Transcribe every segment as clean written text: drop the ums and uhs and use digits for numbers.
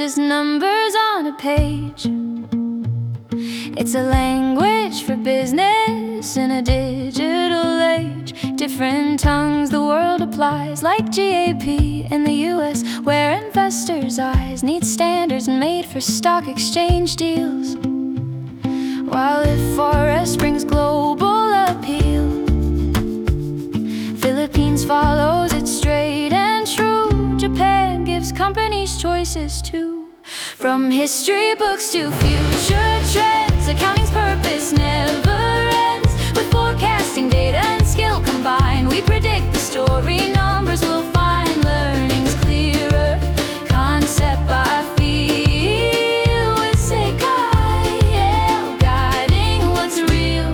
just numbers on a page. It's a language for business in a digital age. Different tongues the world applies, like GAAP in the US, where investors' eyes need standards made for stock exchange deals. While IFRS brings global appeal, Philippines follows it straight and true. Japan gives companies choices too. From history books to future trends, accounting's purpose never ends. With forecasting, data, and skill combined, we predict the story numbers will find. Learning's clearer, concept by feel. With Sekai, guiding what's real.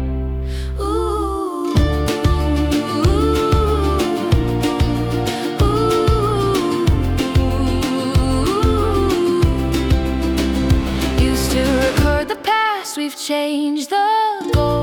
Used to record the past, we've changed the goal.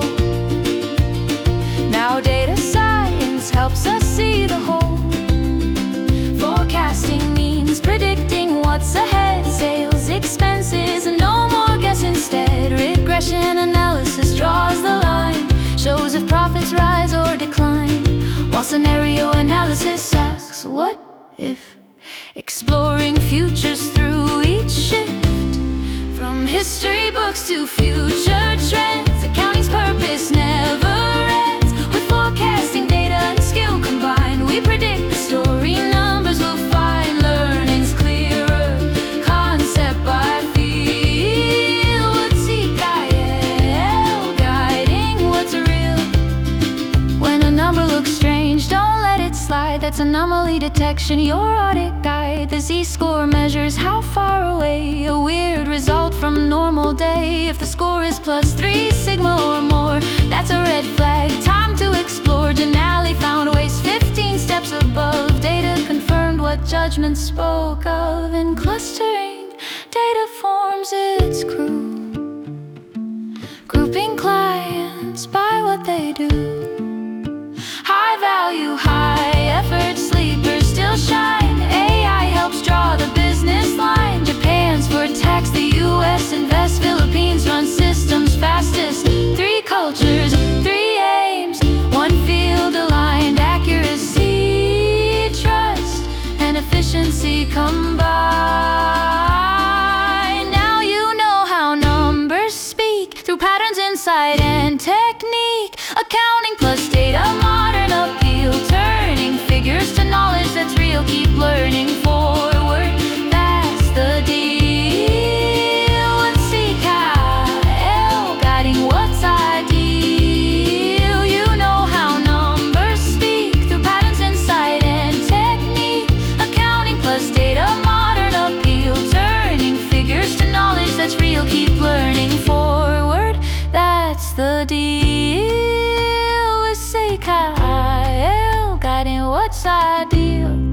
Now data science helps us see the whole. Forecasting means predicting what's ahead. Sales, expenses, and no more guess instead. Regression analysis draws the line, shows if profits rise or decline, while scenario analysis asks, what if? Exploring futures through each shift. From history books to future trends, accounting's purpose never ends. With forecasting, data, and skill combined, we predict the story numbers will find. Learning's clearer, concept by feel. With Sekai, guiding what's real. When a number looks strange, don't let it slide. That's anomaly detection, your audit guide. The Z-score measures how far away a weird result from normal day. If the score is +3 sigma or more, that's a red flag, time to explore. Denali found ways 15 steps above. Data confirmed what judgment spoke of. In clustering, data forms its crew, grouping clients by what they do. High value, high effort sleepers still shine. AI helps draw the business line. Japan's for tax, the US invests, Philippines run systems fastest. 3 cultures, 3 aims, 1 field aligned. Accuracy, trust, and efficiency combine. Now you know how numbers speak through patterns, insight, and technique. Accounting plus data, modern appeal, turning figures to knowledge that's real. Keep learning forward, that's the deal. With Sekai, guiding what's ideal. You know how numbers speak through patterns, insight, and technique. Accounting plus data, modern appeal, turning figures to knowledge that's real. Keep learning forward, that's the deal. With Sekai, guiding what's ideal.